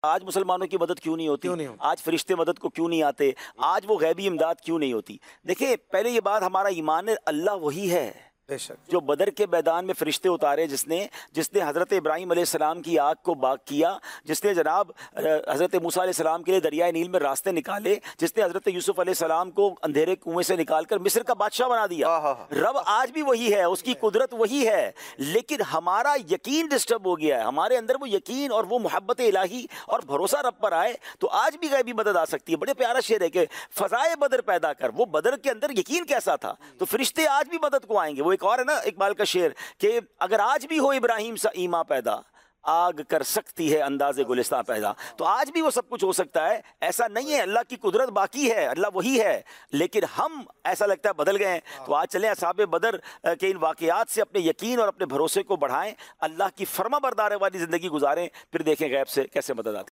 आज मुसलमानों की मदद क्यों नहीं होती? क्यों नहीं होती? आज फरिश्ते मदद को क्यों नहीं आते? आज वो गैबी इमदाद क्यों नहीं होती? देखिए, पहले ये बात, हमारा ईमान है अल्लाह वही है बेशक। जो बदर के मैदान में फरिश्ते उतारे, जिसने हज़रत इब्राहीम अलैहिस्सलाम की आग को बाग किया, जिसने जनाब हज़रत मूसा अलैहिस्सलाम के लिए दरियाए नील में रास्ते निकाले, जिसने हज़रत यूसुफ अलैहिस्सलाम को अंधेरे कुएं से निकालकर मिस्र का बादशाह बना दिया। रब आज भी वही है, उसकी कुदरत वही है, लेकिन हमारा यकीन डिस्टर्ब हो गया है। हमारे अंदर वो यकीन और वो मोहब्बत इलाही और भरोसा रब पर आए तो आज भी गैबी मदद आ सकती है। बड़े प्यारा शेर है कि फ़ज़ाए बदर पैदा कर। वो बदर के अंदर यकीन कैसा था, तो फरिश्ते आज भी मदद को आएंगे। वो एक और है ना इकबाल का शेर कि अगर आज भी हो इब्राहिम सा ईमा पैदा, आग कर सकती है अंदाज़े गुलिस्तां पैदा। तो आज भी वो सब कुछ हो सकता है, ऐसा नहीं है। अल्लाह की कुदरत बाकी है, अल्लाह वही है, लेकिन हम ऐसा लगता है बदल गए हैं। तो आज चलें असहाबे बदर के इन वाक़यात से अपने यकीन और अपने भरोसे को बढ़ाएं, अल्लाह की फर्मा बरदारी वाली ज़िंदगी गुजारें, फिर देखें गैब से कैसे मदद आती है।